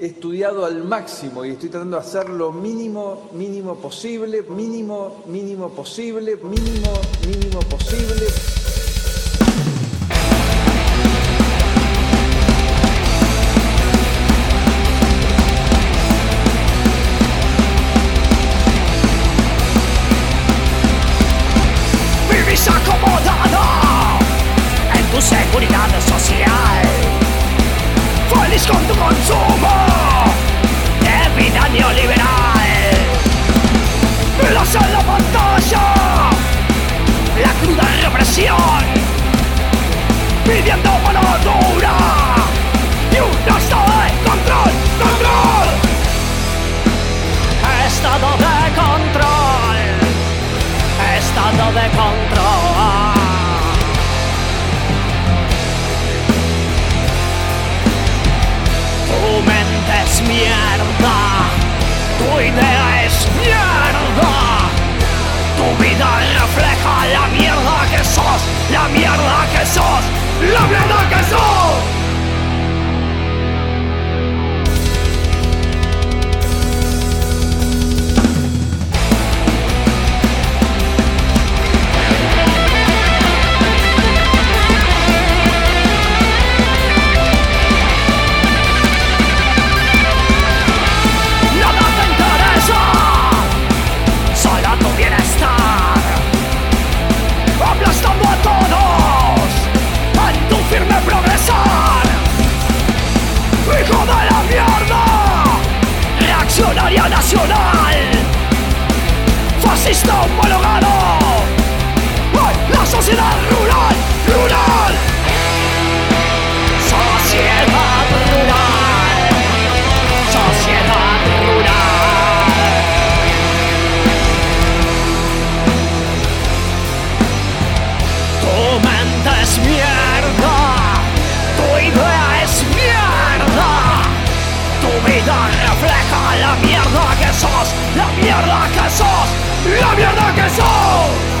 he estudiado al máximo y estoy tratando de hacer lo mínimo posible, mínimo posible. Vivís acomodado en tu seguridad social, feliz con tu consumo de vida neoliberal. Miras en la pantalla la cruda represión, pidiendo mano dura y un estado de control. Estado de control. Estado de control. Tu mente es mierda, tu idea es mierda, tu vida refleja la mierda que sos, la mierda que sos, la mierda que sos. Aplastando a todos en tu firme progresar. Hijo de la mierda, reaccionaria nacional, fascista homologado. ¡Ay, la sociedad rural! Sociedad rural. Sociedad rural. Tu mente es mierda, tu idea es mierda, tu vida refleja la mierda que sos, la mierda que sos, la mierda que sos.